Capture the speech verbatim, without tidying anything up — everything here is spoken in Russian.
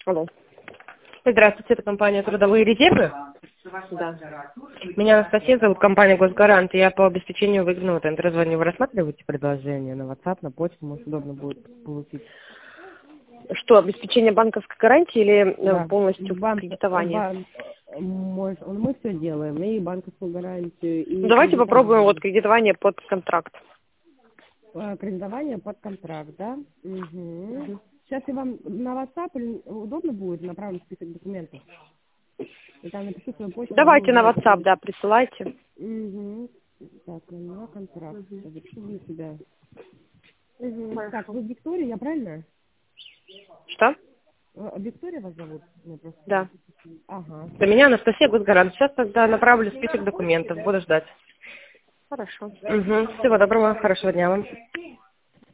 Алло. Здравствуйте, это компания «Трудовые резервы». Да. Меня Анастасия зовут, компания «Госгарант». Я по обеспечению выгодного тендера звоню. Вы рассматриваете предложение на WhatsApp, на почту? Может, удобно будет получить? Что, обеспечение банковской гарантии или э, Да. полностью Банк, кредитование? бан- может, мы все делаем, и банковскую гарантию, и Ну, давайте попробуем вот кредитование. кредитование под контракт. А, Кредитование под контракт, да? Угу. Сейчас я вам на WhatsApp или удобно будет направить список документов? И там напишу свою почту, вы Давайте на уже... WhatsApp, да, присылайте. Угу. Так, на контракт. Запишу для себя. Мгм. Так, вы Виктория, я правильно? Что? Э, Виктория вас зовут? Мне просто... Да. Ага. Для меня Анастасия Госгарант. Сейчас тогда направлю список документов. Буду ждать. Хорошо. Угу. Всего доброго, хорошего дня вам.